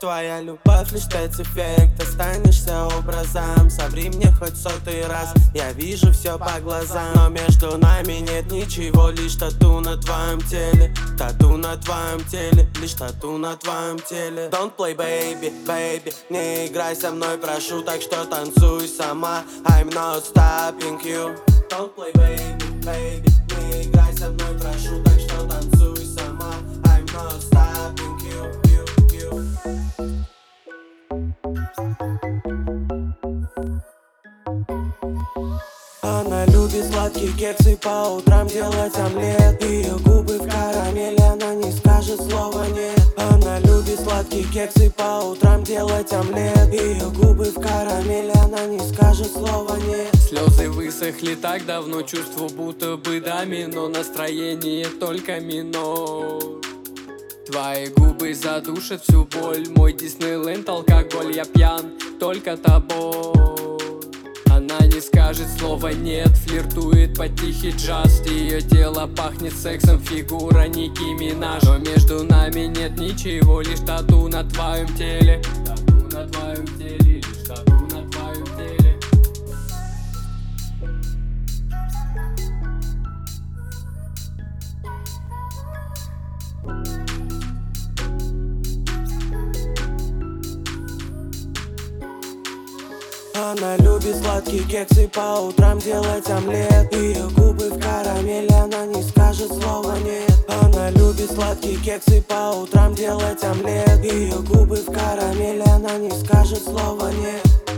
Твоя любовь лишь спецэффект, останешься образом. Соври мне хоть сотый раз, я вижу все по глазам. Но между нами нет ничего, лишь тату на твоем теле. Тату на твоем теле, лишь тату на твоем теле. Don't play baby, baby, не играй со мной, прошу, так что танцуй сама. I'm not stopping you. Don't play baby, baby, не играй со мной, прошу, так что танцуй сама. I'm not stopping you. Она любит сладкие кексы, по утрам делать омлет. Ее губы в карамели, она не скажет слова нет. Она любит сладкие кексы, по утрам делать омлет. Ее губы в карамели, она не скажет слова нет. Слезы высохли так давно, чувство будто бы домино. Настроение только минор. Твои губы задушат всю боль. Мой Диснейленд, алкоголь, я пьян только тобой. Она не скажет слова нет, флиртует под тихий джаз. Ее тело пахнет сексом, фигура Ники Минаж. Но между нами нет ничего, лишь тату на твоем теле. Тату на твоем теле, лишь тату на твоем теле. Она любит сладкие кексы, по утрам делать омлет. Ее губы в карамели, она не скажет слова нет. Она любит сладкие кексы, по утрам делать омлет. Ее губы в карамели, она не скажет слова нет.